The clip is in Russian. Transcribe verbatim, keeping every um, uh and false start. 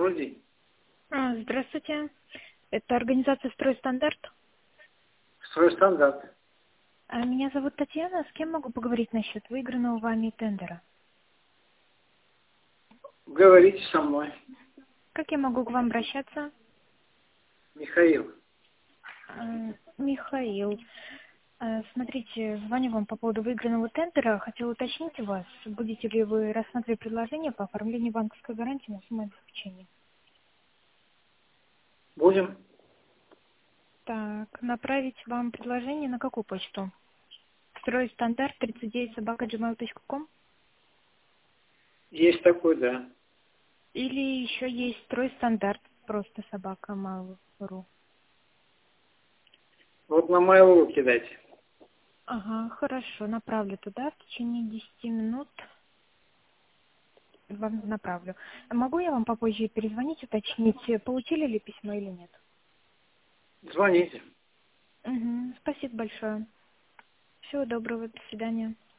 Добрый день. А, Здравствуйте. Это организация «Стройстандарт». Стройстандарт. А, Меня зовут Татьяна. С кем могу поговорить насчет выигранного вами тендера? Говорите со мной. Как я могу к вам обращаться? Михаил. А, Михаил. А, Смотрите, звоню вам по поводу выигранного тендера. Хотела уточнить у вас, будете ли вы рассматривать предложение по оформлению банковской гарантии на сумму обеспечения. Будем? Так, направить вам предложение на какую почту? Стройстандарт тридцать девять собака джимейл точка ком. Есть такой, да. Или еще есть стройстандарт, просто собака mail.ru. Вот на Mail.ru кидайте. Ага, хорошо, направлю туда в течение десяти минут. Вам направлю. А могу я вам попозже перезвонить, уточнить, получили ли письмо или нет? Звоните. Угу, спасибо большое. Всего доброго, до свидания.